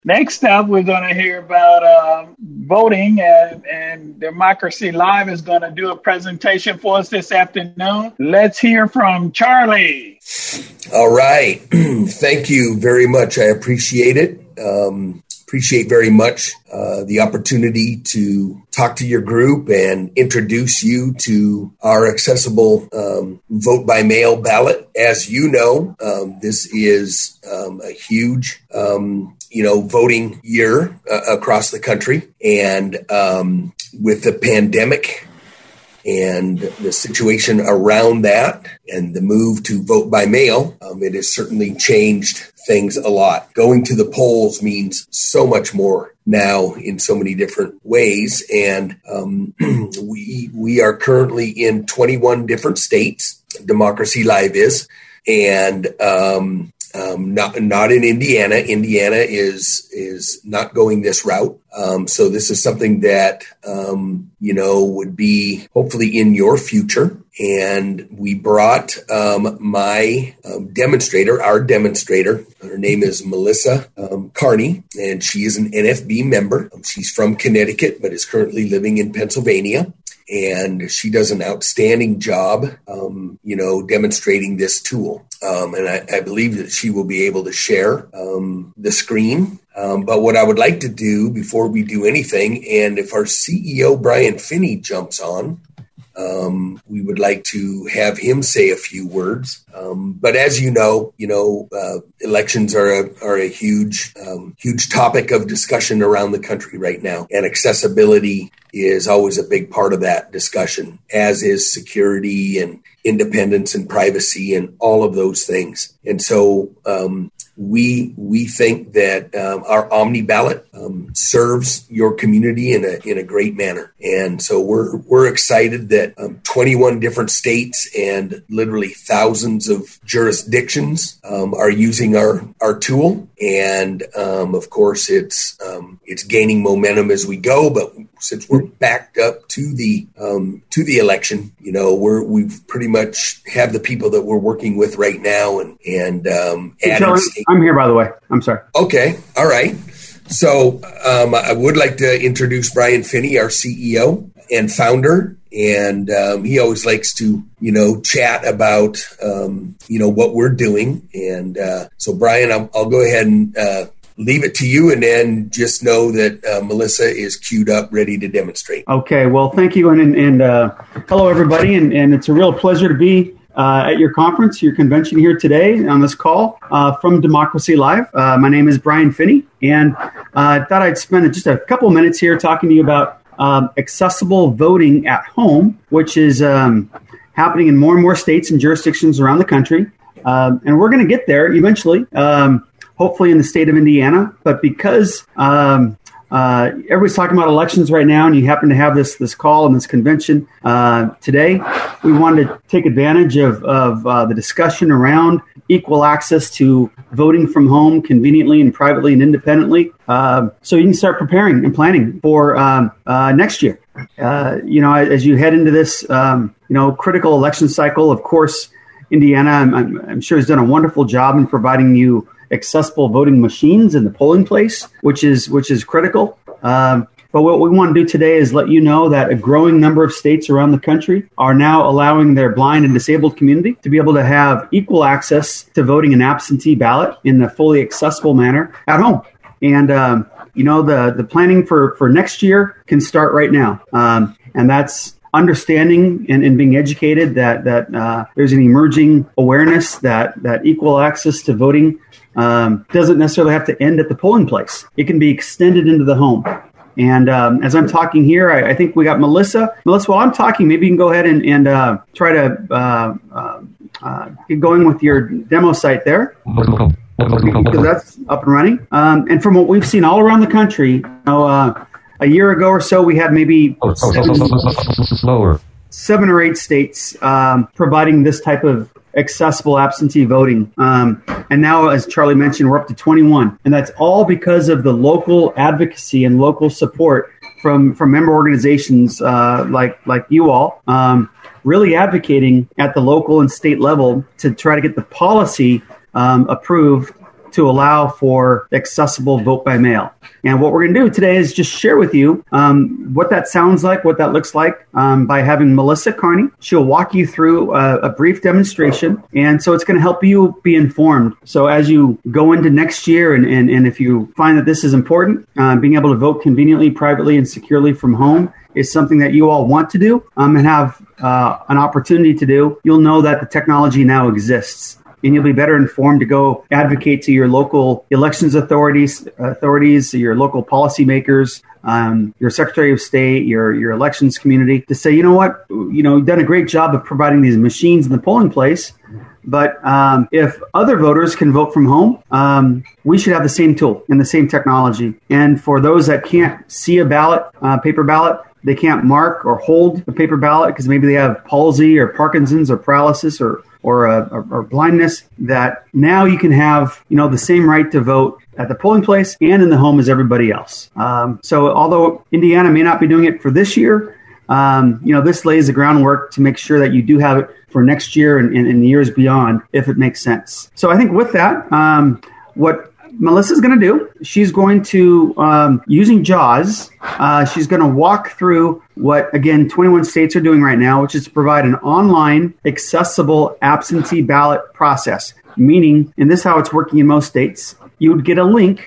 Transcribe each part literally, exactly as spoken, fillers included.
Next up, we're going to hear about uh, voting, and, and Democracy Live is going to do a presentation for us this afternoon. Let's hear from Charlie. All right. Thank you very much. I appreciate it. Um, appreciate very much uh, the opportunity to talk to your group and introduce you to our accessible um, vote by mail ballot. As you know, um, this is um, a huge um you know, voting year uh, across the country. And um, with the pandemic and the situation around that and the move to vote by mail, um, it has certainly changed things a lot. Going to the polls means so much more now in so many different ways. And um, we we are currently in twenty-one different states. Democracy Live is. And um Um, not not in Indiana. Indiana is is not going this route. Um, so this is something that um, you know would be hopefully in your future. And we brought um, my um, demonstrator, our demonstrator. Her name is Melissa um, Carney, and she is an N F B member. Um, she's from Connecticut, but is currently living in Pennsylvania. And she does an outstanding job, um, you know, demonstrating this tool. Um, and I, I believe that she will be able to share um, the screen. Um, but what I would like to do before we do anything, and if our C E O, Brian Finney, jumps on, um, we would like to have him say a few words. Um, but as you know, you know, uh, elections are a, are a huge, um, huge topic of discussion around the country right now. And accessibility is always a big part of that discussion, as is security and independence and privacy and all of those things. And so um, we we think that um, our Omni ballot um, serves your community in a in a great manner. And so we're we're excited that um, twenty-one different states and literally thousands of jurisdictions um, are using our our tool. And um, of course, it's um, it's gaining momentum as we go. But since we're backed up to the um, to the election, you know, we're we've pretty much have the people that we're working with right now, and and um, hey, Charlie, I'm here, by the way. I'm sorry. Okay, all right. So um, I would like to introduce Brian Finney, our C E O and founder, and um, he always likes to, you know, chat about um, you know what we're doing. And uh, so, Brian, I'll, I'll go ahead and uh, leave it to you, and then just know that uh, Melissa is queued up, ready to demonstrate. Okay. Well, thank you, and and uh, hello, everybody, and, and it's a real pleasure to be Uh, at your conference, your convention here today on this call uh, from Democracy Live. Uh, my name is Brian Finney, and uh, I thought I'd spend just a couple minutes here talking to you about um, accessible voting at home, which is um, happening in more and more states and jurisdictions around the country. Um, and we're going to get there eventually, um, hopefully in the state of Indiana. But because um, Uh, everybody's talking about elections right now, and you happen to have this this call and this convention uh, today, we wanted to take advantage of, of uh, the discussion around equal access to voting from home conveniently and privately and independently, uh, so you can start preparing and planning for um, uh, next year. Uh, you know, as you head into this, um, you know, critical election cycle, of course, Indiana, I'm, I'm, I'm sure, has done a wonderful job in providing you accessible voting machines in the polling place, which is which is critical. Um, but what we want to do today is let you know that a growing number of states around the country are now allowing their blind and disabled community to be able to have equal access to voting an absentee ballot in a fully accessible manner at home. And um, you know, the the planning for for next year can start right now, um, and that's understanding and, and being educated that that uh, there's an emerging awareness that that equal access to voting um, doesn't necessarily have to end at the polling place. It can be extended into the home. And um, as I'm talking here, I, I think we got Melissa. Melissa, while I'm talking, maybe you can go ahead and, and uh, try to uh, uh, uh, get going with your demo site there. Because that's up and running. Um, and from what we've seen all around the country, you know, uh, a year ago or so, we had maybe seven, slower. seven or eight states um, providing this type of accessible absentee voting. Um, and now, as Charlie mentioned, we're up to twenty-one. And that's all because of the local advocacy and local support from, from member organizations uh, like, like you all, um, really advocating at the local and state level to try to get the policy um, approved to allow for accessible vote by mail. And what we're going to do today is just share with you um, what that sounds like, what that looks like um, by having Melissa Carney. She'll walk you through a, a brief demonstration. And so it's going to help you be informed. So as you go into next year, and, and, and if you find that this is important, uh, being able to vote conveniently, privately, and securely from home is something that you all want to do um, and have uh, an opportunity to do, you'll know that the technology now exists. And you'll be better informed to go advocate to your local elections authorities, authorities, your local policymakers, um, your Secretary of State, your your elections community, to say, you know what, you know, you've done a great job of providing these machines in the polling place. But um, if other voters can vote from home, um, we should have the same tool and the same technology. And for those that can't see a ballot, uh, paper ballot, they can't mark or hold the paper ballot because maybe they have palsy or Parkinson's or paralysis or or, uh, or or blindness, that now you can have, you know, the same right to vote at the polling place and in the home as everybody else. Um, so although Indiana may not be doing it for this year, um, you know, this lays the groundwork to make sure that you do have it for next year and, and, and the years beyond, if it makes sense. So I think with that, um, what Melissa's going to do, she's going to, um, using JAWS, uh, she's going to walk through what, again, twenty-one states are doing right now, which is to provide an online, accessible absentee ballot process. Meaning, and this is how it's working in most states, you would get a link.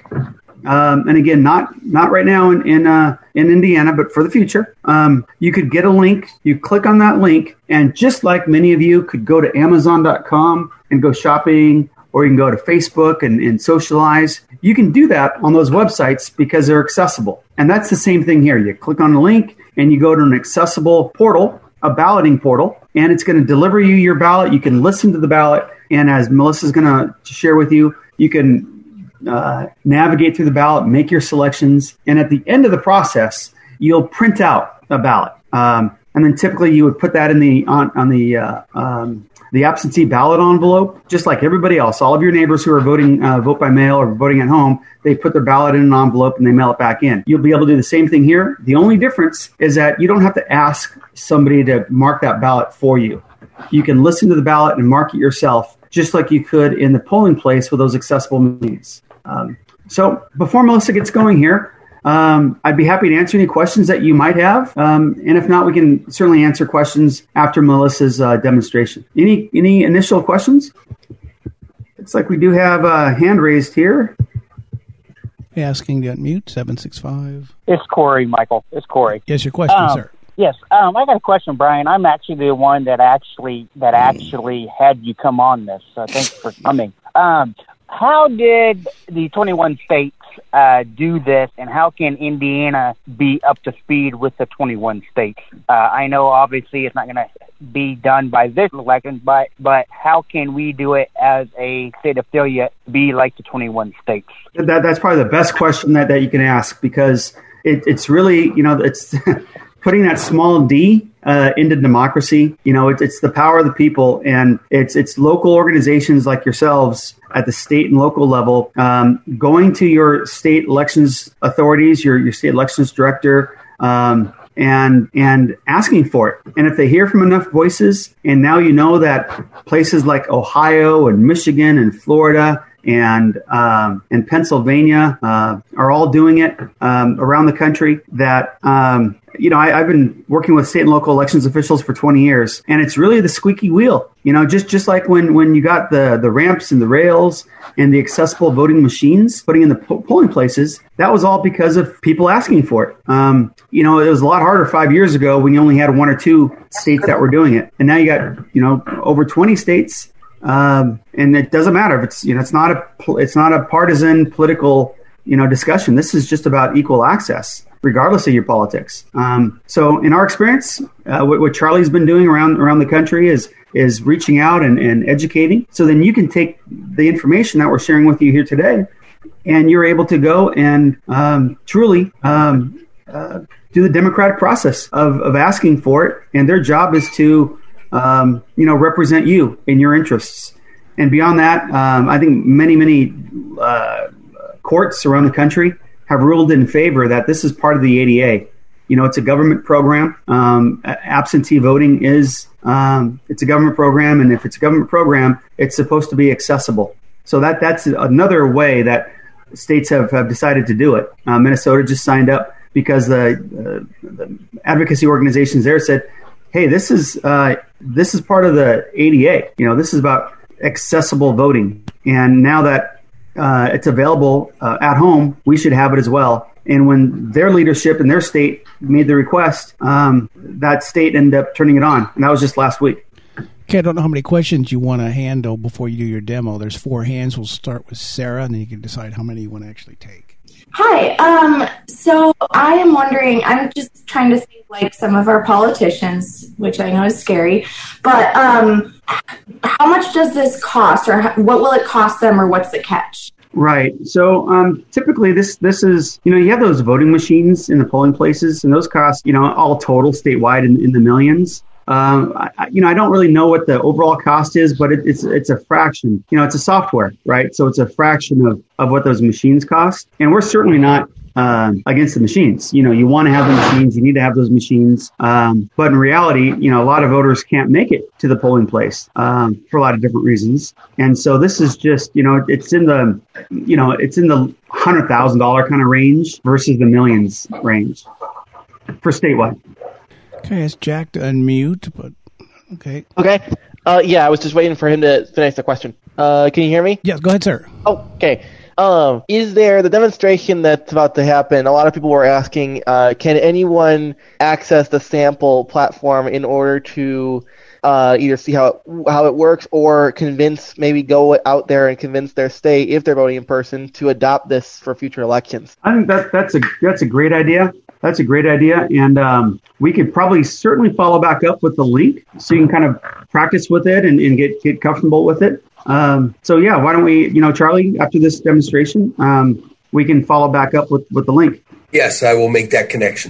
Um, and again, not not right now in in, uh, in Indiana, but for the future, um, you could get a link. You click on that link, and just like many of you could go to Amazon dot com and go shopping, or you can go to Facebook and, and socialize. You can do that on those websites because they're accessible. And that's the same thing here. You click on the link and you go to an accessible portal, a balloting portal, and it's going to deliver you your ballot. You can listen to the ballot. And as Melissa's going to share with you, you can uh, navigate through the ballot, make your selections. And at the end of the process, you'll print out a ballot. Um, and then typically you would put that in the on, on the uh, um, the absentee ballot envelope, just like everybody else. All of your neighbors who are voting uh, vote by mail or voting at home, they put their ballot in an envelope and they mail it back in. You'll be able to do the same thing here. The only difference is that you don't have to ask somebody to mark that ballot for you. You can listen to the ballot and mark it yourself, just like you could in the polling place with those accessible means. Um, so before Melissa gets going here, Um, I'd be happy to answer any questions that you might have. Um, and if not, we can certainly answer questions after Melissa's uh, demonstration. Any any initial questions? Looks like we do have a hand raised here. Asking to unmute, seven six five. It's Corey, Michael. It's Corey. Yes, your question, um, sir. Yes, um, I got a question, Brian. I'm actually the one that actually that actually had you come on this. So thanks for coming. Um, how did the twenty-one states uh, do this, and how can Indiana be up to speed with the twenty-one states? Uh, I know obviously it's not going to be done by this election, but but how can we do it as a state affiliate, be like the twenty-one states? That, that's probably the best question that, that you can ask, because it, it's really, you know, it's putting that small d uh, into democracy. You know, it, it's the power of the people, and it's it's local organizations like yourselves at the state and local level, um, going to your state elections authorities, your your state elections director, um, and and asking for it. And if they hear from enough voices, and now you know that places like Ohio and Michigan and Florida and um, and Pennsylvania uh, are all doing it um, around the country, that um, you know, I, I've been working with state and local elections officials for twenty years, and it's really the squeaky wheel. You know, just just like when, when you got the, the ramps and the rails and the accessible voting machines putting in the po- polling places, that was all because of people asking for it. Um, you know, it was a lot harder five years ago when you only had one or two states that were doing it, and now you got, you know, over twenty states. Um, and it doesn't matter if it's, you know, it's not a, it's not a partisan political, you know, discussion. This is just about equal access, regardless of your politics. Um, so in our experience, uh, what, what Charlie's been doing around, around the country is, is reaching out and, and educating. So then you can take the information that we're sharing with you here today, and you're able to go and, um, truly, um, uh, do the democratic process of, of asking for it. And their job is to, Um, you know, represent you in your interests. And beyond that, um, I think many, many uh, courts around the country have ruled in favor that this is part of the A D A. You know, it's a government program. Um, absentee voting is, um, it's a government program. And if it's a government program, it's supposed to be accessible. So that that's another way that states have, have decided to do it. Uh, Minnesota just signed up because the, uh, the advocacy organizations there said, hey, this is uh, this is part of the A D A. You know, this is about accessible voting. And now that uh, it's available uh, at home, we should have it as well. And when their leadership in their state made the request, um, that state ended up turning it on. And that was just last week. Okay, I don't know how many questions you want to handle before you do your demo. There's four hands. We'll start with Sarah, and then you can decide how many you want to actually take. Hi. Um, so I am wondering, I'm just trying to think like some of our politicians, which I know is scary, but um, how much does this cost, or what will it cost them, or what's the catch? Right. So um, typically this this is, you know, you have those voting machines in the polling places, and those cost, you know, all total statewide in, in the millions. Um, I, you know, I don't really know what the overall cost is, but it, it's it's a fraction. You know, it's a software, right? So it's a fraction of, of what those machines cost. And we're certainly not um, against the machines. You know, you want to have the machines, you need to have those machines. Um, but in reality, you know, a lot of voters can't make it to the polling place um, for a lot of different reasons. And so this is just, you know, it's in the, you know, it's in the one hundred thousand dollars kind of range versus the millions range for statewide. Okay, it's Jack to unmute, but okay. Okay. Uh, yeah, I was just waiting for him to finish the question. Uh, can you hear me? Yes, go ahead, sir. Oh, okay. Um, is there the demonstration that's about to happen? A lot of people were asking, uh, can anyone access the sample platform in order to uh, either see how it, how it works, or convince, maybe go out there and convince their state, if they're voting in person, to adopt this for future elections? I think that that's a that's a great idea. That's a great idea. And um, we could probably certainly follow back up with the link so you can kind of practice with it and, and get, get comfortable with it. Um, so, yeah, why don't we, you know, Charlie, after this demonstration, um, we can follow back up with, with the link. Yes, I will make that connection.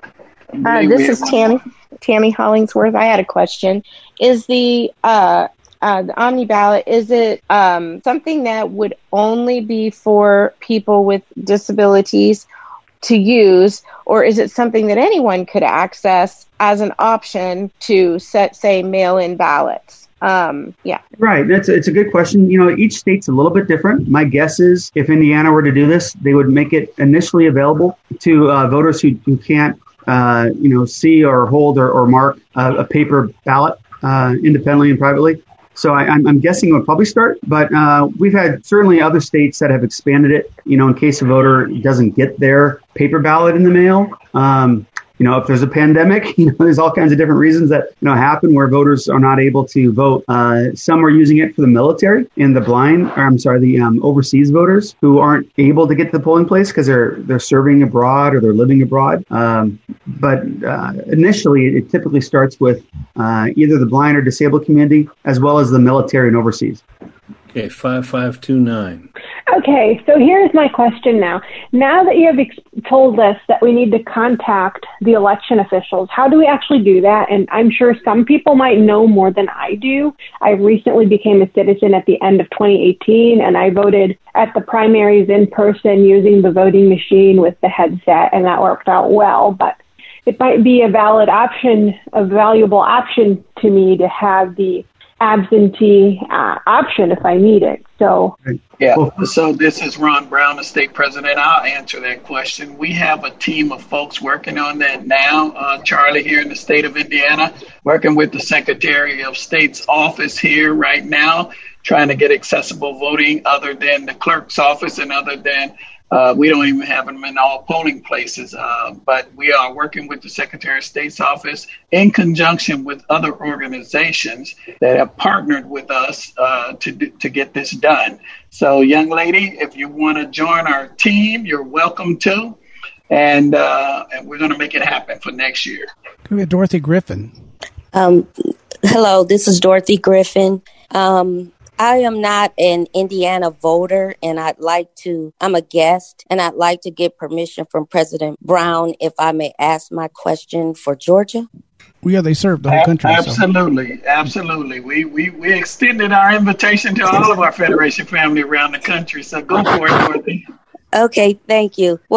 Uh, this is Tammy, Tammy Hollingsworth. I had a question. Is the uh, uh, the Omni ballot, is it um, something that would only be for people with disabilities to use, or is it something that anyone could access as an option to set, say, mail-in ballots? Um, yeah. Right. That's a, it's a good question. You know, each state's a little bit different. My guess is if Indiana were to do this, they would make it initially available to uh, voters who, who can't, uh, you know, see or hold or, or mark uh, a paper ballot uh, independently and privately. So I, I'm, I'm guessing it would probably start, but uh, we've had certainly other states that have expanded it, you know, in case a voter doesn't get their paper ballot in the mail. Um, you know, if there's a pandemic, you know, there's all kinds of different reasons that, you know, happen where voters are not able to vote. Uh, some are using it for the military and the blind, or I'm sorry, the um, overseas voters who aren't able to get to the polling place because they're they're serving abroad or they're living abroad. Um, but uh, initially, it typically starts with uh, either the blind or disabled community as well as the military and overseas. Okay, five five two nine. Okay, so here's my question now. Now that you have ex- told us that we need to contact the election officials, how do we actually do that? And I'm sure some people might know more than I do. I recently became a citizen at the end of twenty eighteen, and I voted at the primaries in person using the voting machine with the headset, and that worked out well. But it might be a valid option, a valuable option to me to have the absentee uh, option if I need it. So yeah. So this is Ron Brown, the state president. I'll answer that question. We have a team of folks working on that now. Uh, Charlie here in the state of Indiana, working with the Secretary of State's office here right now, trying to get accessible voting other than the clerk's office and other than Uh, we don't even have them in all polling places, uh, but we are working with the Secretary of State's office in conjunction with other organizations that have partnered with us uh, to to get this done. So, young lady, if you want to join our team, you're welcome to, and uh, and we're going to make it happen for next year. Can we have Dorothy Griffin? Um, hello, this is Dorothy Griffin. Um, I am not an Indiana voter, and I'd like to, I'm a guest, and I'd like to get permission from President Brown if I may ask my question for Georgia. Well, yeah, they serve the whole country. Absolutely, so. absolutely. We, we we extended our invitation to all of our Federation family around the country, so go for it, Dorothy. Okay, thank you. Well,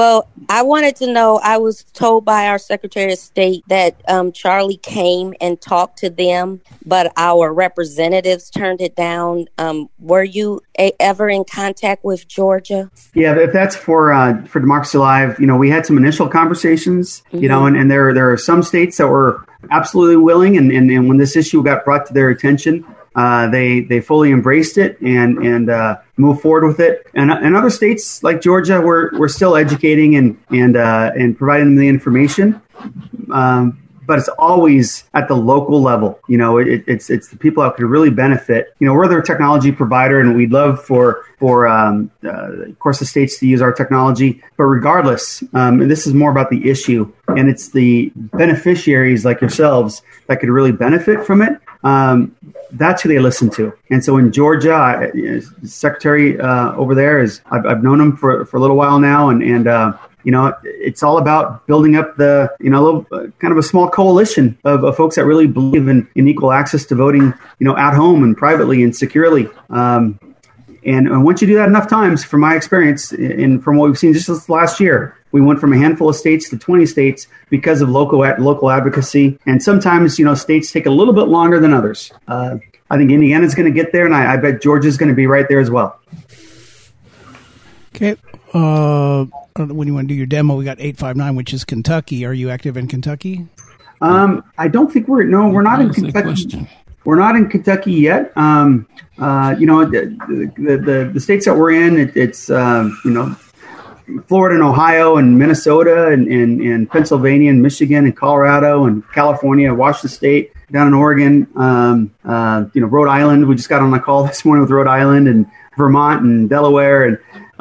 I wanted to know, I was told by our Secretary of State that um, Charlie came and talked to them, but our representatives turned it down. Um, were you a- ever in contact with Georgia? Yeah, if that's for uh, for Democracy Live, you know, we had some initial conversations, mm-hmm. you know, and, and there, there are some states that were absolutely willing, and, and, and when this issue got brought to their attention, Uh, they they fully embraced it and and uh, moved forward with it. And and other states like Georgia, we're we're still educating and and uh, and providing them the information. Um, but it's always at the local level. You know, it, it's it's the people that could really benefit. You know, we're their technology provider, and we'd love for for um, uh, of course the states to use our technology. But regardless, um, and this is more about the issue, and it's the beneficiaries like yourselves that could really benefit from it. Um, that's who they listen to. And so in Georgia, I, you know, the secretary uh, over there is, I've, I've known him for, for a little while now. And, and uh, you know, it's all about building up the, you know, little, uh, kind of a small coalition of, of folks that really believe in, in equal access to voting, you know, at home and privately and securely. Um, and, and once you do that enough times, from my experience and from what we've seen just this last year, we went from a handful of states to twenty states because of local local advocacy. And sometimes, you know, states take a little bit longer than others. Uh, I think Indiana's going to get there, and I, I bet Georgia's going to be right there as well. Okay. Uh, when you want to do your demo, we got eight five nine, which is Kentucky. Are you active in Kentucky? Um, I don't think we're, no, we're not in Kentucky. We're not in Kentucky yet. Um, uh, you know, the, the, the, the states that we're in, it, it's, uh, you know, Florida and Ohio and Minnesota and, and, and Pennsylvania and Michigan and Colorado and California, Washington State, down in Oregon, um, uh, you know, Rhode Island. We just got on a call this morning with Rhode Island and Vermont and Delaware. And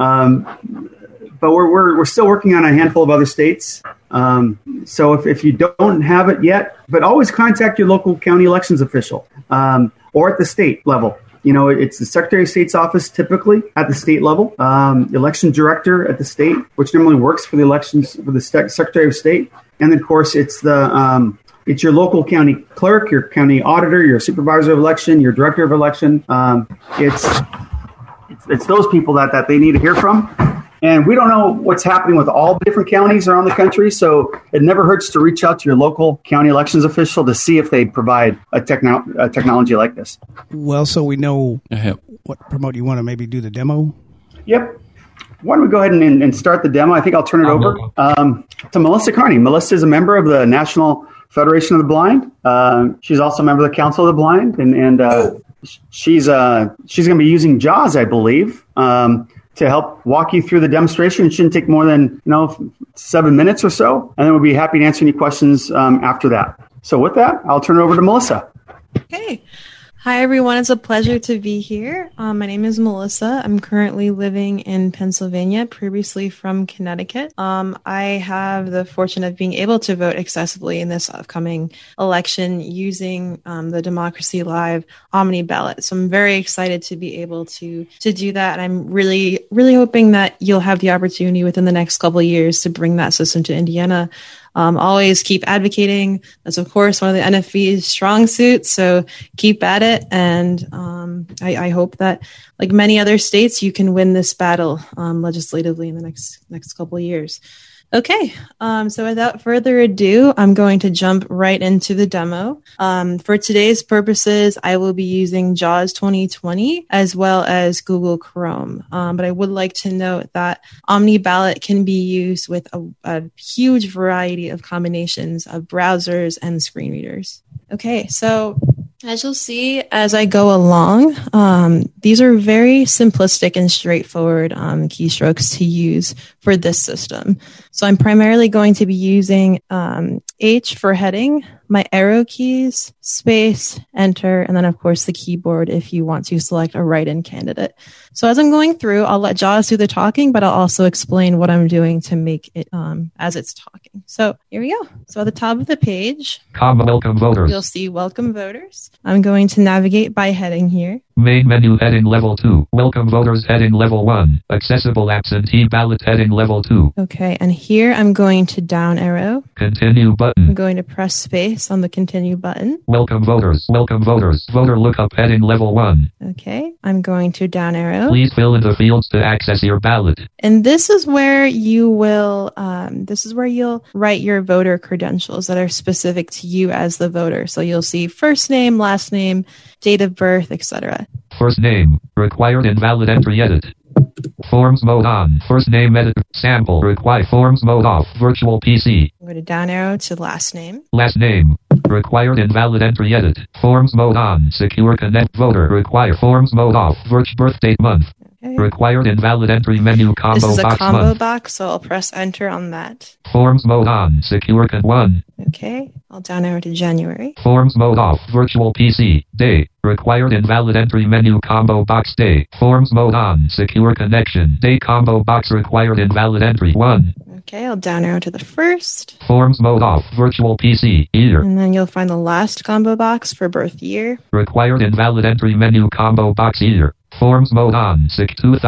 um, but we're, we're we're still working on a handful of other states. Um, so if, if you don't have it yet, but always contact your local county elections official um, or at the state level. You know, it's the Secretary of State's office typically at the state level, um, election director at the state, which normally works for the elections for the Secretary of State. And then, of course, it's the um, it's your local county clerk, your county auditor, your supervisor of election, your director of election. Um, it's, it's it's those people that, that they need to hear from. And we don't know what's happening with all the different counties around the country, so it never hurts to reach out to your local county elections official to see if they provide a, techno- a technology like this. Well, so we know what promote you want to maybe do the demo? Yep. Why don't we go ahead and, and start the demo? I think I'll turn it over um, to Melissa Carney. Melissa is a member of the National Federation of the Blind. Uh, she's also a member of the Council of the Blind, and, and uh, she's uh, she's going to be using JAWS, I believe, um, to help walk you through the demonstration. It shouldn't take more than, you know, seven minutes or so. And then we'll be happy to answer any questions um, after that. So with that, I'll turn it over to Melissa. Okay. Hi, everyone. It's a pleasure to be here. Um, my name is Melissa. I'm currently living in Pennsylvania, previously from Connecticut. Um, I have the fortune of being able to vote accessibly in this upcoming election using um, the Democracy Live Omni ballot. So I'm very excited to be able to to do that. And I'm really, really hoping that you'll have the opportunity within the next couple of years to bring that system to Indiana. Um, always keep advocating. That's, of course, one of the N F B's strong suits. So keep at it. And um, I, I hope that, like many other states, you can win this battle um, legislatively in the next next couple of years. Okay, um, so without further ado, I'm going to jump right into the demo. Um, for today's purposes, I will be using JAWS twenty twenty as well as Google Chrome. Um, but I would like to note that Omni Ballot can be used with a, a huge variety of combinations of browsers and screen readers. Okay, so as you'll see as I go along, um, these are very simplistic and straightforward um, keystrokes to use for this system. So I'm primarily going to be using um, H for heading, my arrow keys, space, enter, and then of course the keyboard if you want to select a write-in candidate. So as I'm going through, I'll let JAWS do the talking, but I'll also explain what I'm doing to make it um, as it's talking. So here we go. So at the top of the page, Com welcome voters. You'll see welcome voters. I'm going to navigate by heading here. Main menu heading level two. Welcome voters heading level one. Accessible absentee ballot heading level two. Okay, and here I'm going to down arrow. Continue button. I'm going to press space space on the continue button. Welcome voters. Welcome voters. Voter lookup heading level one. Okay, I'm going to down arrow. Please fill in the fields to access your ballot. And this is where you will, um, this is where you'll write your voter credentials that are specific to you as the voter. So you'll see first name, last name, date of birth, et cetera. First name, required invalid entry edit. Forms mode on. First name edit. Sample. Require forms mode off. Virtual P C. I'm going to down arrow to last name. Last name. Required invalid entry edit. Forms mode on. Secure connect voter. Require forms mode off. Virtual birth date month. Okay. Required invalid entry menu combo box. This is a box combo month. box, so I'll press enter on that. Forms mode on. Secure con one. Okay. I'll down arrow to January. Forms mode off. Virtual P C. Day. Required invalid entry menu combo box day. Forms mode on. Secure connection. Day combo box required invalid entry one. Okay, I'll down arrow to the first. Forms mode off. Virtual P C. Year. And then you'll find the last combo box for birth year. Required invalid entry menu combo box year. Forms mode on. two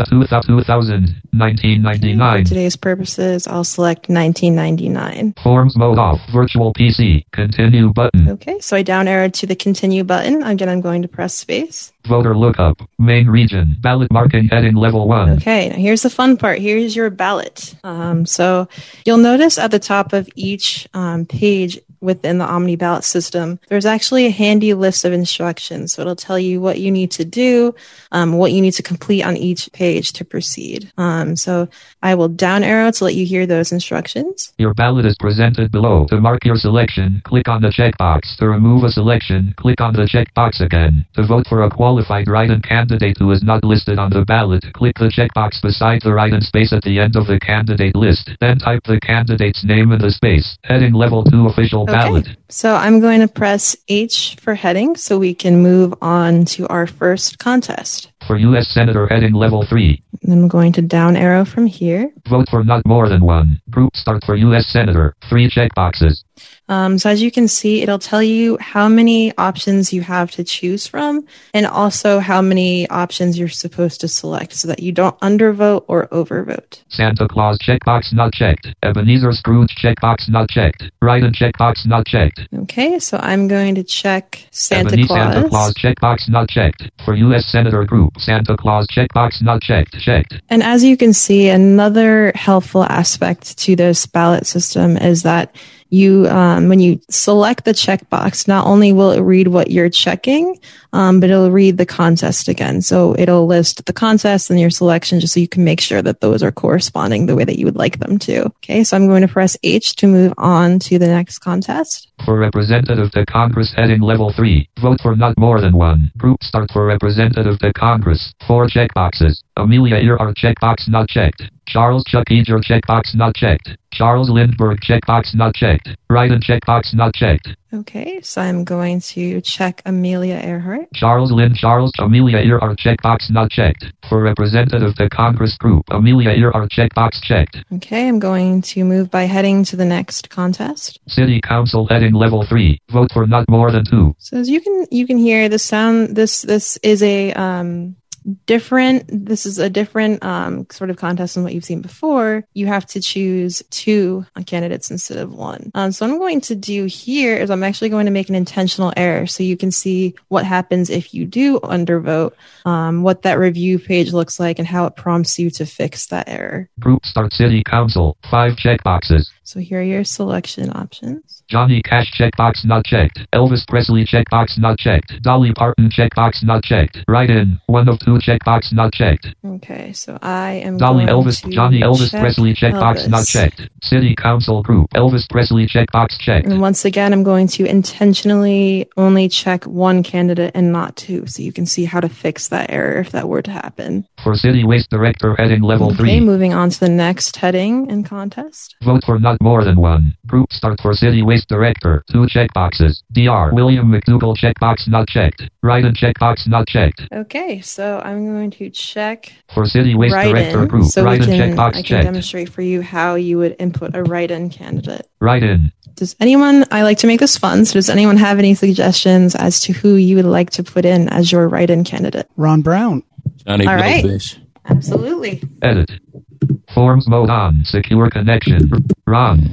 thousand, nineteen ninety-nine. For today's purposes, I'll select nineteen ninety-nine. Forms mode off. Virtual P C. Continue button. Okay, so I down arrowed to the continue button. Again, I'm going to press space. Voter lookup. Main region. Ballot marking heading level one. Okay, now here's the fun part. Here's your ballot. Um, so you'll notice at the top of each um, page within the Omni ballot system, there's actually a handy list of instructions. So it'll tell you what you need to do, um, what you need to complete on each page to proceed. Um, so I will down arrow to let you hear those instructions. Your ballot is presented below. To mark your selection, click on the checkbox. To remove a selection, click on the checkbox again. To vote for a qualified write-in candidate who is not listed on the ballot, click the checkbox beside the write-in space at the end of the candidate list. Then type the candidate's name in the space. Heading level two official Okay. ballot. So I'm going to press H for heading so we can move on to our first contest. For U S Senator heading level three. Then I'm going to down arrow from here. Vote for not more than one. Group start for U S Senator. Three checkboxes. Um, so as you can see, it'll tell you how many options you have to choose from and also how many options you're supposed to select so that you don't undervote or overvote. Santa Claus checkbox not checked. Ebenezer Scrooge checkbox not checked. Write-in checkbox not checked. Okay, so I'm going to check Santa Ebony Claus. Santa Claus checkbox not checked. For U S Senator Group, Santa Claus checkbox not checked. Checked. And as you can see, another helpful aspect to this ballot system is that you, um, when you select the checkbox, not only will it read what you're checking, um, but it'll read the contest again. So it'll list the contest and your selection just so you can make sure that those are corresponding the way that you would like them to. Okay, so I'm going to press H to move on to the next contest. For representative to Congress heading level three, vote for not more than one. Group start for representative to Congress. Four checkboxes. Amelia Earhart checkbox not checked. Charles Chuck Eager checkbox not checked. Charles Lindbergh checkbox not checked. Write-in checkbox not checked. Okay, so I'm going to check Amelia Earhart. Charles Lynn Charles Amelia Earhart checkbox not checked. For representative to Congress Group, Amelia Earhart checkbox checked. Okay, I'm going to move by heading to the next contest. City Council heading level three, vote for not more than two. So as you can you can hear the sound, this this is a um different this is a different um sort of contest than what you've seen before. You have to choose two candidates instead of one. Um so what I'm going to do here is I'm actually going to make an intentional error so you can see what happens if you do undervote, um what that review page looks like and how it prompts you to fix that error. Group start City Council, five checkboxes. So here are your selection options. Johnny Cash checkbox not checked. Elvis Presley checkbox not checked. Dolly Parton checkbox not checked. Write-in, one of two checkbox not checked. Okay, so I am Dolly going Elvis to Johnny Elvis check Presley checkbox Elvis. not checked. City Council Group Elvis Presley checkbox checked. And once again, I'm going to intentionally only check one candidate and not two, so you can see how to fix that error if that were to happen. For City Waste Director heading level Okay, three. moving on to the next heading and contest. Vote for not more than one. Group start for City Waste Director. Two checkboxes. D R William McDougall checkbox not checked. Write-in checkbox not checked. Okay, so I'm going to check For City Waste Director write-in, Group. so we Write-in can, checkbox I can checked. demonstrate for you how you would input a write-in candidate. Write-in. Does anyone, I like to make this fun, so does anyone have any suggestions as to who you would like to put in as your write-in candidate? Ron Brown. Johnny All right. Blowfish. Absolutely. Edit. Forms mode on. Secure connection. Ron.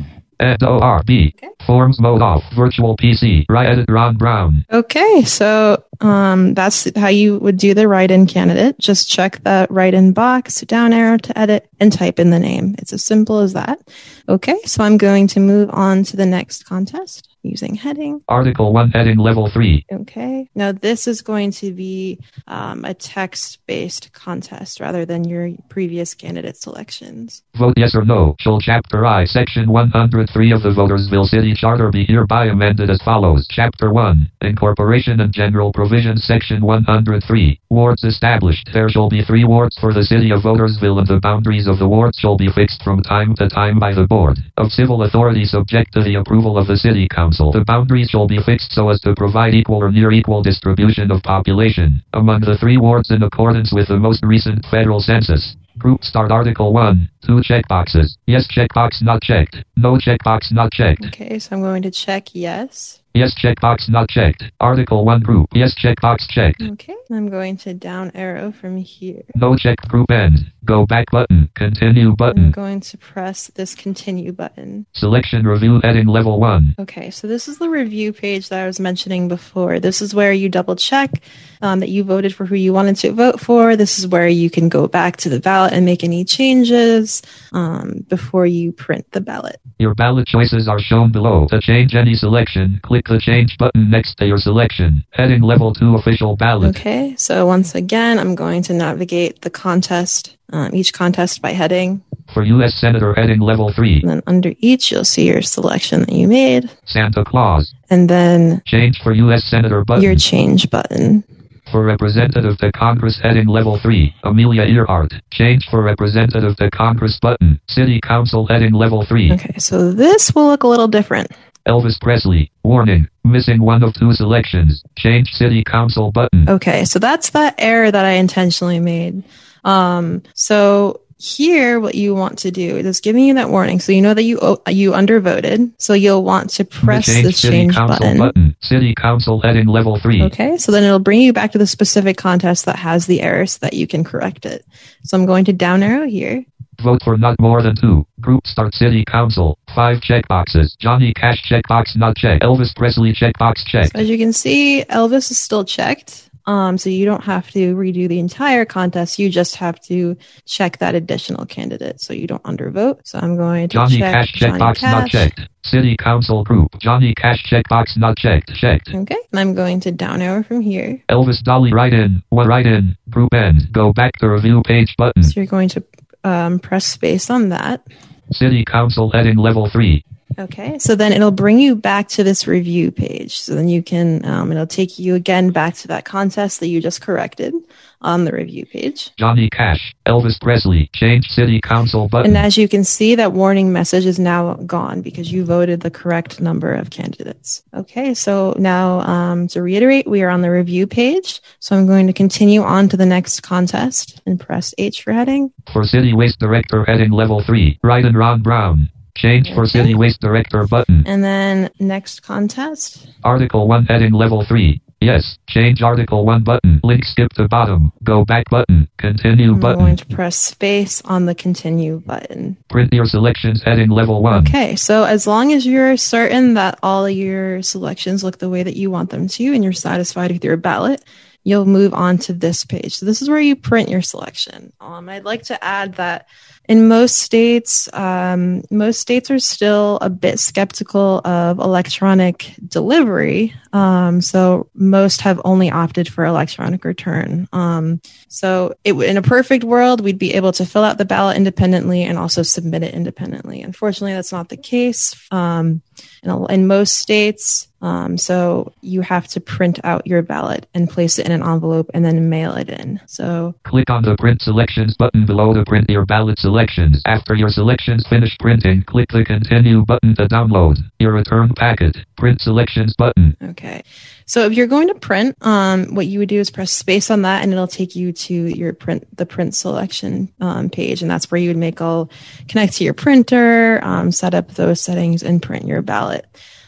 and O R B. Okay. Forms mode off. Virtual P C. Right edit Ron Brown. Okay, so um, that's how you would do the write-in candidate. Just check the write-in box, down arrow to edit, and type in the name. It's as simple as that. Okay, so I'm going to move on to the next contest using heading. Article one, heading level three. Okay. Now this is going to be um, a text-based contest rather than your previous candidate selections. Vote yes or no. Shall Chapter I, Section one hundred three of the Votersville City Charter be hereby amended as follows? Chapter one, Incorporation and General Provisions, Section one hundred three. Wards established. There shall be three wards for the City of Votersville, and the boundaries of the wards shall be fixed from time to time by the Board of Civil Authority subject to the approval of the City Council. The boundaries shall be fixed so as to provide equal or near equal distribution of population among the three wards in accordance with the most recent federal census. Group start. Article one. Two checkboxes. Yes checkbox not checked. No checkbox not checked. Okay, so I'm going to check yes. Yes checkbox not checked. Article one group. Yes checkbox checked. Okay, I'm going to down arrow from here. No checked group end. Go back button. Continue button. I'm going to press this continue button. Selection review heading level one. Okay, so this is the review page that I was mentioning before. This is where you double check um, that you voted for who you wanted to vote for. This is where you can go back to the ballot and make any changes um, before you print the ballot. Your ballot choices are shown below. To change any selection, click the change button next to your selection. Heading level two official ballot. Okay, so once again, I'm going to navigate the contest, um, each contest by heading. For U S Senator, heading level three. And then under each, you'll see your selection that you made. Santa Claus. And then change for U S Senator button. Your change button. For Representative to Congress, heading level three. Amelia Earhart. Change for Representative to Congress button. City Council, heading level three. Okay, so this will look a little different. Elvis Presley. Warning. Missing one of two selections. Change City Council button. Okay, so that's that error that I intentionally made. Um, so here, what you want to do is giving you that warning, so you know that you you undervoted. So you'll want to press change this City change Council button. button. City Council heading level three. Okay, so then it'll bring you back to the specific contest that has the error so that you can correct it. So I'm going to down arrow here. Vote for not more than two. Group start. City Council. Five checkboxes. Johnny Cash checkbox not checked. Elvis Presley checkbox checked. So as you can see, Elvis is still checked. Um, so you don't have to redo the entire contest. You just have to check that additional candidate so you don't undervote. So I'm going to Johnny check Cash Johnny checkbox Cash. not checked. City Council group. Johnny Cash checkbox not checked. Checked. Okay. And I'm going to down arrow from here. Elvis Dolly write in. One write in. Group end. Go back to review page button. So you're going to um, press space on that. City Council heading level three. Okay, so then it'll bring you back to this review page. So then you can, um, it'll take you again back to that contest that you just corrected on the review page. Johnny Cash, Elvis Presley, change City Council button. And as you can see, that warning message is now gone because you voted the correct number of candidates. Okay, so now um, to reiterate, we are on the review page. So I'm going to continue on to the next contest and press H for heading. For City Waste Director heading level three, write in Ron Brown. Change for City Waste Director button. And then next contest. Article one heading level three. Yes. Change Article one button. Link skip to bottom. Go back button. Continue I'm button. going to press space on the continue button. Print your selections heading level one. Okay, so as long as you're certain that all of your selections look the way that you want them to and you're satisfied with your ballot, you'll move on to this page. So this is where you print your selection. Um, I'd like to add that in most states, um, most states are still a bit skeptical of electronic delivery. Um, so most have only opted for electronic return. Um, so it, in a perfect world, we'd be able to fill out the ballot independently and also submit it independently. Unfortunately, that's not the case um, in, a, in most states. Um, so you have to print out your ballot and place it in an envelope and then mail it in. So click on the Print Selections button below to print your ballot selections. After your selections finish printing, click the Continue button to download your return packet. Print Selections button. Okay. So if you're going to print, um, what you would do is press space on that and it'll take you to your print, the print selection um, page. And that's where you would make all, connect to your printer, um, set up those settings and print your ballot.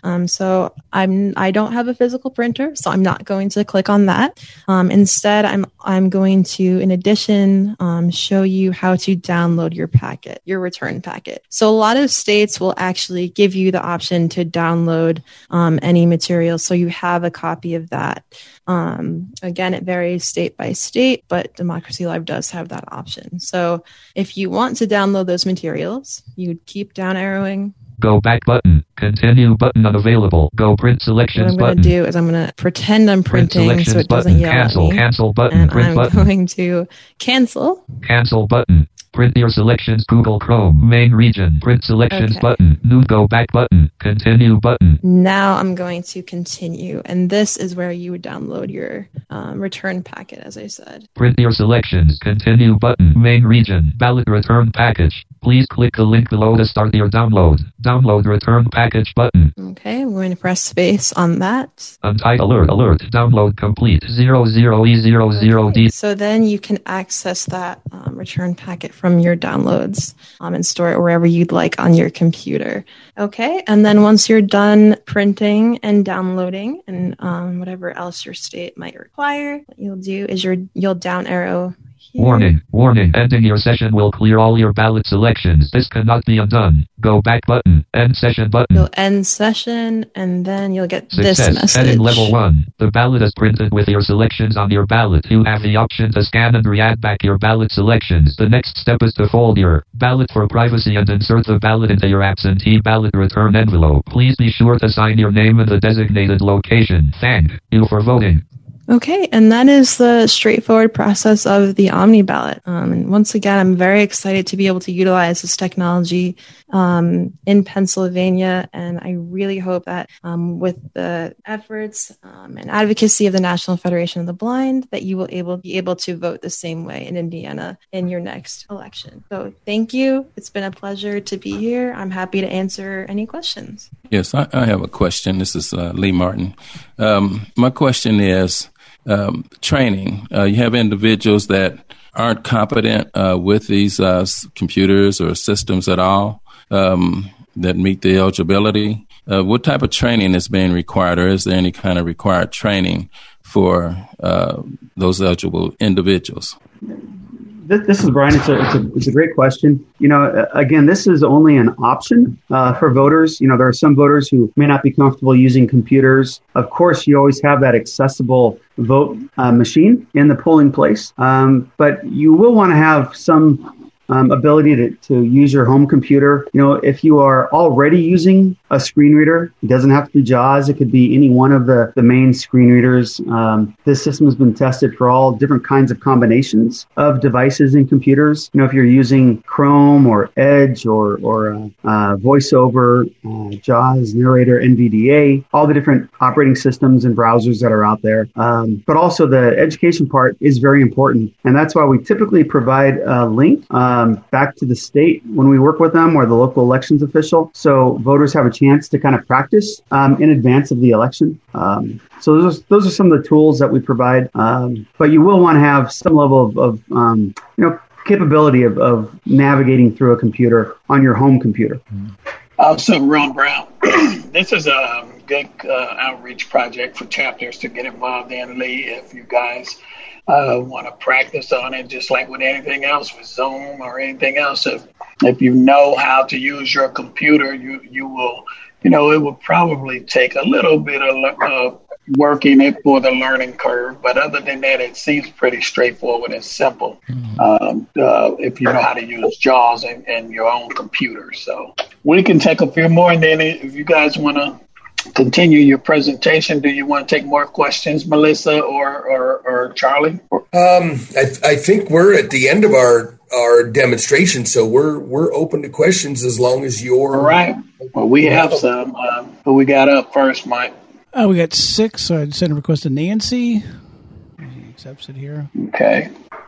Um, so I'm I don't have a physical printer, so I'm not going to click on that. Um, instead, I'm I'm going to, in addition, um, show you how to download your packet, your return packet. So a lot of states will actually give you the option to download um, any material, so you have a copy of that. Um, again, it varies state by state, but Democracy Live does have that option. So if you want to download those materials, you keep down arrowing. Go back button. Continue button unavailable. Go print selections button. What I'm going to do is I'm going to pretend I'm printing print so it doesn't button. yell Cancel. at me. Cancel button. And print I'm button. going to cancel. Cancel button. Print your selections. Google Chrome. Main region. Print selections okay. button. New go back button. Continue button. Now I'm going to continue. And this is where you would download your um, return packet, as I said. Print your selections. Continue button. Main region. Ballot return package. Please click the link below to start your download. Download return package button. Okay, I'm going to press space on that. Untitled alert. Alert. Download complete. zero zero E zero zero D. Okay, so then you can access that um, return packet from your downloads um, and store it wherever you'd like on your computer. Okay, and then once you're done printing and downloading and um, whatever else your state might require, what you'll do is your, you'll down arrow. Warning, warning, ending your session will clear all your ballot selections. This cannot be undone. Go back button, end session button. You'll end session, and then you'll get Success. this message. Heading level one. The ballot is printed with your selections on your ballot. You have the option to scan and re-add back your ballot selections. The next step is to fold your ballot for privacy and insert the ballot into your absentee ballot return envelope. Please be sure to sign your name in the designated location. Thank you for voting. Okay, and that is the straightforward process of the Omni ballot. Um, and once again, I'm very excited to be able to utilize this technology um, in Pennsylvania, and I really hope that um, with the efforts um, and advocacy of the National Federation of the Blind, that you will able be able to vote the same way in Indiana in your next election. So thank you. It's been a pleasure to be here. I'm happy to answer any questions. Yes, I, I have a question. This is uh, Lee Martin. Um, my question is, Um, training. Uh, you have individuals that aren't competent uh, with these uh, computers or systems at all um, that meet the eligibility. Uh, what type of training is being required, or is there any kind of required training for uh, those eligible individuals? This is Brian. It's a, it's a it's a great question. You know, again, this is only an option uh, for voters. You know, there are some voters who may not be comfortable using computers. Of course, you always have that accessible vote uh, machine in the polling place, um, but you will want to have some um, ability to, to use your home computer. You know, if you are already using a screen reader, it doesn't have to be JAWS. It could be any one of the, the main screen readers. Um, this system has been tested for all different kinds of combinations of devices and computers. You know, if you're using Chrome or Edge or, or uh, uh, VoiceOver, uh, JAWS, Narrator, N V D A, all the different operating systems and browsers that are out there. Um, but also the education part is very important. And that's why we typically provide a link um, back to the state when we work with them or the local elections official. So voters have a chance to kind of practice um, in advance of the election. Um, so those, those are some of the tools that we provide. Um, but you will want to have some level of, of um, you know, capability of, of navigating through a computer on your home computer. Uh, so, Ron Brown, this is a good uh, outreach project for chapters to get involved in, Lee, if you guys uh, want to practice on it, just like with anything else, with Zoom or anything else. If, if you know how to use your computer, you, you will, you know, it will probably take a little bit of uh, working it for the learning curve. But other than that, it seems pretty straightforward and simple um, uh, if you know how to use JAWS and, and your own computer. So we can take a few more, and then if you guys want to continue your presentation, do you want to take more questions, Melissa or or, or Charlie? Um, I, I think we're at the end of our our demonstration, so we're we're open to questions as long as you're all right. Well, we have some. Um, who we got up first, Mike? Uh, we got six. So I'd send a request to Nancy. She accepts it here. Okay.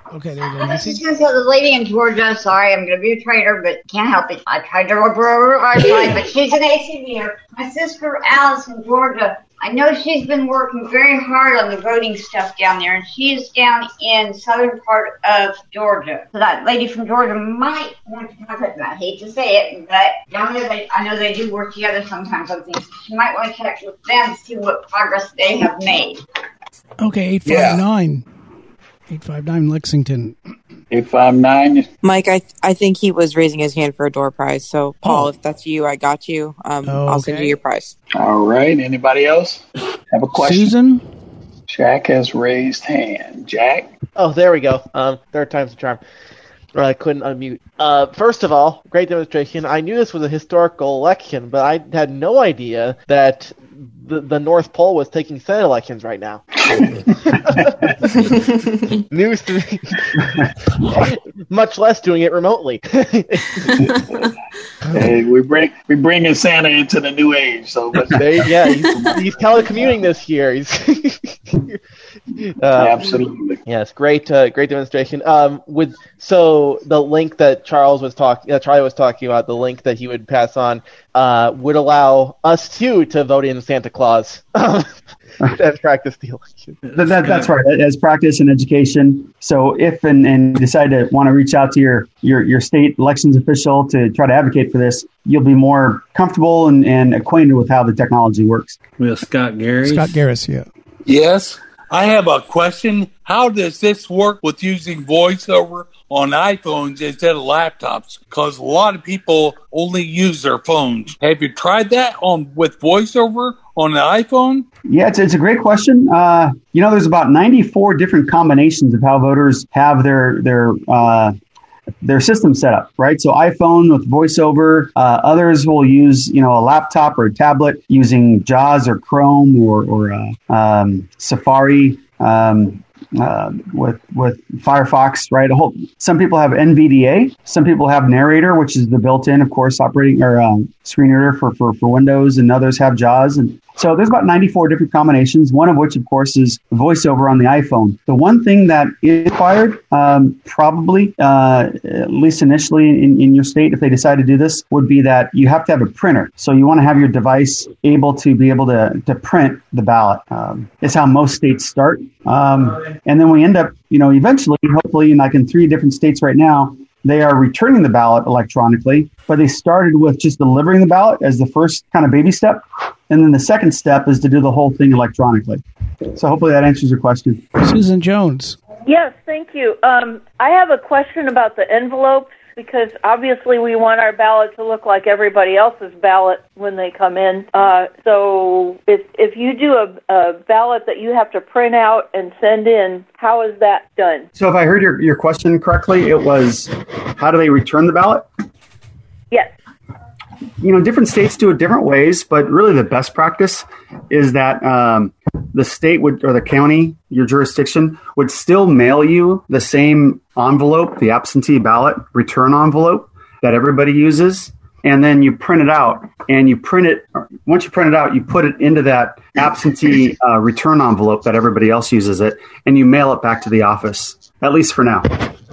Okay, there you go, I was Nancy. just going to tell the lady in Georgia, sorry, I'm going to be a traitor, but can't help it. I tried to rub her over our side, but she's an A C V er. My sister Alice in Georgia, I know she's been working very hard on the voting stuff down there, and she is down in southern part of Georgia. So that lady from Georgia might want to contact me. I hate to say it, but down there, they, I know they do work together sometimes on things. She might want to check with them to see what progress they have made. Okay, eight five nine. eight five nine Lexington. eight five nine. Mike, I th- I think he was raising his hand for a door prize. So, Paul, oh. if that's you, I got you. Um, oh, I'll send okay. you your prize. All right. Anybody else have a question? Susan? Jack has raised hand. Jack? Oh, there we go. Um, third time's the charm. I couldn't unmute. Uh, first of all, great demonstration. I knew this was a historical election, but I had no idea that the, the North Pole was taking Senate elections right now. News to me. Much less doing it remotely. Hey, we bring we bringing Santa into the new age. So they, yeah, he's, he's telecommuting this year. He's uh, absolutely yes, great, uh, great demonstration. Um, with so the link that Charles was talking, uh, Charlie was talking about, the link that he would pass on, uh, would allow us too to vote in Santa Claus. As practice the election. That, that, that's right. As practice and education. So if and, and decide to want to reach out to your, your, your state elections official to try to advocate for this, you'll be more comfortable and, and acquainted with how the technology works. We have Scott Garris. Scott Garris, yeah. Yes. I have a question. How does this work with using VoiceOver on iPhones instead of laptops? Because a lot of people only use their phones. Have you tried that on with VoiceOver on the iPhone? Yeah, it's, it's a great question. Uh, you know, there's about ninety-four different combinations of how voters have their their uh, their system set up, right? So iPhone with VoiceOver. Uh, others will use, you know, a laptop or a tablet using JAWS or Chrome or, or uh, um, Safari. Um, uh, with with Firefox, right? A whole. Some people have N V D A. Some people have Narrator, which is the built-in, of course, operating or um, screen reader for, for for Windows, and others have JAWS. And so there's about ninety-four different combinations. One of which, of course, is VoiceOver on the iPhone. The one thing that is required, um, probably uh, at least initially in, in your state, if they decide to do this, would be that you have to have a printer. So you want to have your device able to be able to to print the ballot. Um, it's how most states start. Um, and then we end up, you know, eventually, hopefully, like in three different states right now, they are returning the ballot electronically, but they started with just delivering the ballot as the first kind of baby step. And then the second step is to do the whole thing electronically. So hopefully that answers your question. Susan Jones. Yes, thank you. Um, I have a question about the envelopes, because obviously we want our ballot to look like everybody else's ballot when they come in. Uh, so if if you do a, a ballot that you have to print out and send in, how is that done? So if I heard your, your question correctly, it was, how do they return the ballot? Yes. You know, different states do it different ways, but really the best practice is that um, the state would, or the county, your jurisdiction, would still mail you the same envelope, the absentee ballot return envelope that everybody uses, and then you print it out. And you print it, once you print it out, you put it into that absentee uh, return envelope that everybody else uses it, and you mail it back to the office, at least for now.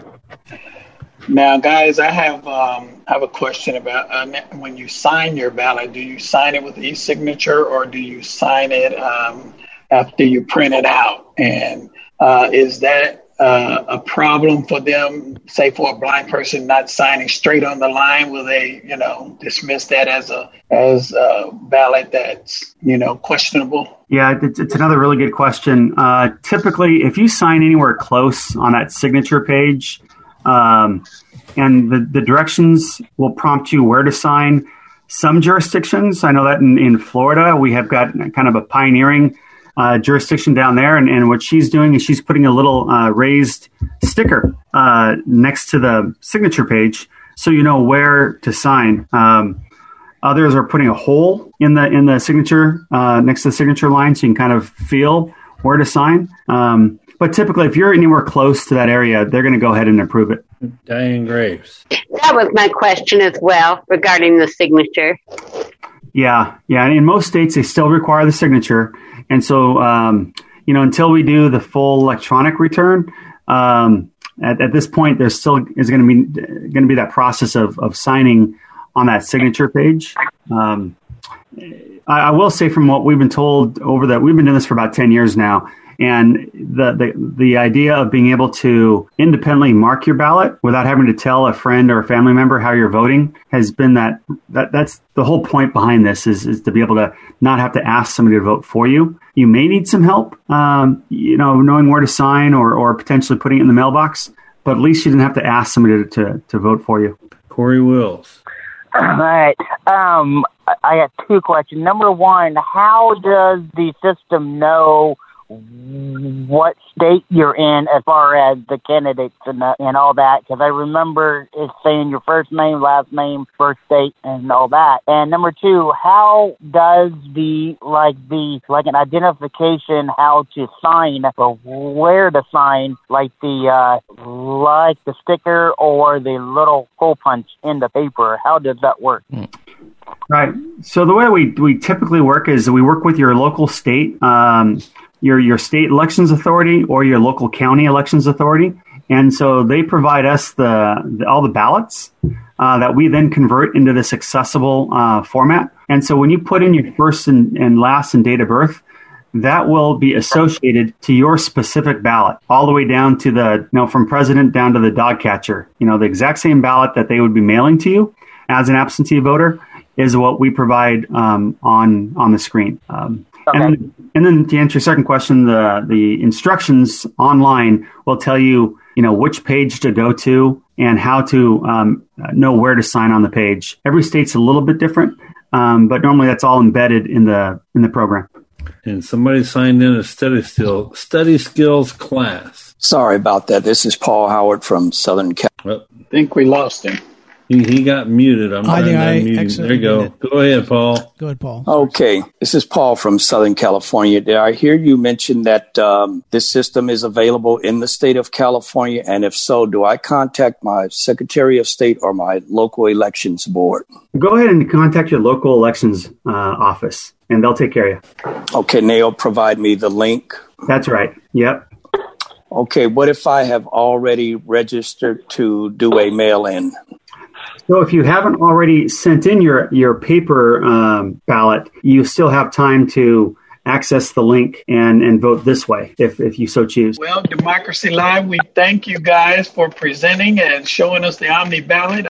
Now, guys, I have um, have a question about uh, when you sign your ballot. Do you sign it with e-signature, or do you sign it um, after you print it out? And uh, is that uh, a problem for them? Say, for a blind person not signing straight on the line, will they, you know, dismiss that as a as a ballot that's, you know, questionable? Yeah, it's, it's another really good question. Uh, typically, if you sign anywhere close on that signature page, Um, and the, the directions will prompt you where to sign. Some jurisdictions, I know that in, in Florida, we have got kind of a pioneering uh, jurisdiction down there. And, and what she's doing is she's putting a little uh, raised sticker uh, next to the signature page so you know where to sign. Um, others are putting a hole in the in the signature uh, next to the signature line so you can kind of feel where to sign. Um, But typically, if you're anywhere close to that area, they're going to go ahead and approve it. Diane Graves. That was my question as well regarding the signature. Yeah, yeah. And in most states, they still require the signature. And so, um, you know, until we do the full electronic return, um, at, at this point, there still is going to be going to be that process of, of signing on that signature page. Um, I, I will say, from what we've been told over that, we've been doing this for about ten years now. And the, the the idea of being able to independently mark your ballot without having to tell a friend or a family member how you're voting has been that, that that's the whole point behind this is, is to be able to not have to ask somebody to vote for you. You may need some help, um, you know, knowing where to sign or, or potentially putting it in the mailbox, but at least you didn't have to ask somebody to, to, to vote for you. Corey Wills. All right. Um, I got two questions. Number one, how does the system know what state you're in as far as the candidates and, the, and all that? Because I remember it saying your first name, last name, first state, and all that. And number two, how does the like the like an identification how to sign or where to sign, like the uh, like the sticker or the little hole punch in the paper? How does that work? Right. So the way we we typically work is we work with your local state. Um, your your state elections authority or your local county elections authority. And so they provide us the, the all the ballots uh, that we then convert into this accessible uh, format. And so when you put in your first and, and last and date of birth, that will be associated to your specific ballot, all the way down to the, you know, from president down to the dog catcher. You know, the exact same ballot that they would be mailing to you as an absentee voter is what we provide um, on on the screen. Um, Okay. And, then, and then to answer your second question, the, the instructions online will tell you, you know, which page to go to and how to um, know where to sign on the page. Every state's a little bit different, um, but normally that's all embedded in the in the program. And somebody signed in a study skill study skills class. Sorry about that. This is Paul Howard from Southern Cal. Well, I think we lost him. He, he got muted. I'm I trying think to I unmute him. There accidentally you go. did Go ahead, Paul. Go ahead, Paul. Okay, this is Paul from Southern California. Did I hear you mention that um, this system is available in the state of California? And if so, do I contact my Secretary of State or my local elections board? Go ahead and contact your local elections uh, office, and they'll take care of you. Okay, and they'll provide me the link? That's right. Yep. Okay, what if I have already registered to do a mail-in? So if you haven't already sent in your, your paper um, ballot, you still have time to access the link and, and vote this way if, if you so choose. Well, Democracy Live, we thank you guys for presenting and showing us the Omni ballot.